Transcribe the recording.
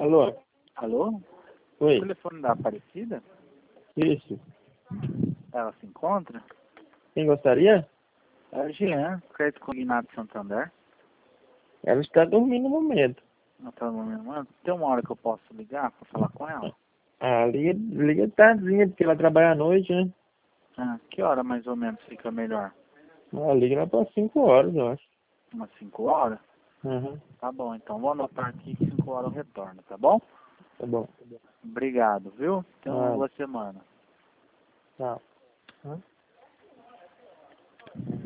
Alô? Alô? Oi. O telefone da Aparecida? Isso. Ela se encontra? Quem gostaria? É a Jean, crédito consignado de Santander. Ela está dormindo no momento. Não tá no momento. Tem uma hora que eu posso ligar para falar com ela? Ah, liga tardezinha, porque ela trabalha à noite, né? Ah, que hora mais ou menos fica melhor? Ah, liga lá para 5 horas, eu acho. Umas 5 horas? Uhum. Tá bom, então vou anotar aqui que 5 horas eu retorno, tá bom? Tá bom. Obrigado, viu? Tenha uma Ah, boa semana. tchau.